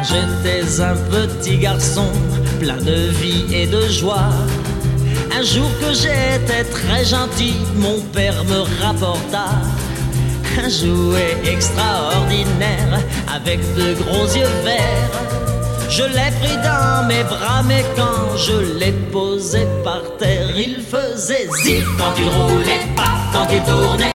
Quand j'étais un petit garçon, plein de vie et de joie, un jour que j'étais très gentil, mon père me rapporta un jouet extraordinaire avec de gros yeux verts. Je l'ai pris dans mes bras, mais quand je l'ai posé par terre, il faisait zip quand il roulait, pas quand il tournait.